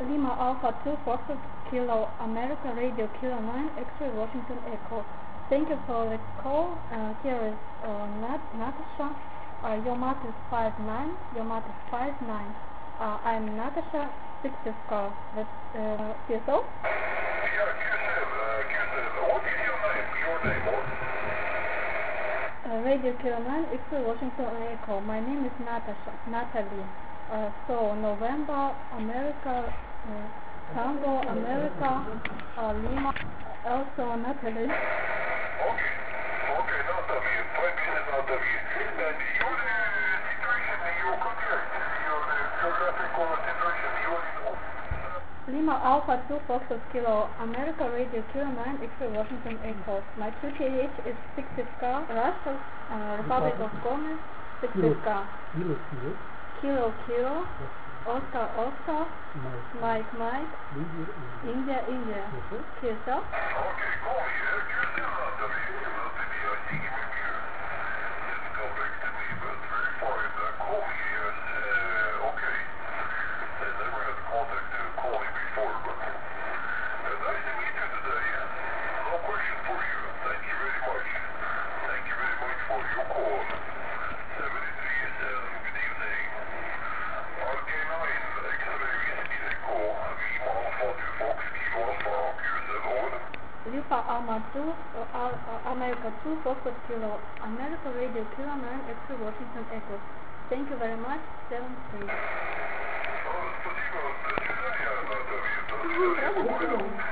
Lima Alpha 2 Foxtrot Kilo America Radio Kilo 9 X-ray Washington Echo. Thank you for the call. Here is Natasha. Your mark is 59. Your mark is 59. I'm Natasha 60 scar. That's CSO? Yeah, QSIV. What is your name? Your name, what? Radio Kilo 9 X-ray Washington Echo. My name is Natalie. So November, America, Tango, America, Lima, also Natalie. Okay, Natalie, 5 minutes Natalie. And your situation in your contract, your geographical situation, Lima Alpha 2 Foxtrot Kilo America Radio Kilo 9 X-ray Washington Echo. My QTH is 60 scar, Russia, Republic of Congo, 60 scar. Kilo, Oscar, Mike, India. QSL? Okay, call me. QSL Natalie. I think maybe didn't come back to me, but very fine. Call me and, okay. I never had contact to call me before, but nice to meet you today. No question for you. Thank you very much. Thank you very much for your call. 73 good evening. RK9, X-ray Whiskey Echo, Lima Alpha 2 Fox Kilo Alpha, QSL, over. Lima Alpha 2, America 2 Foxtrot Kilo America Radio Kilo 9 X-ray Washington Echo. Thank you very much. 7-3. Спасибо. До свидания, Наталья. До свидания.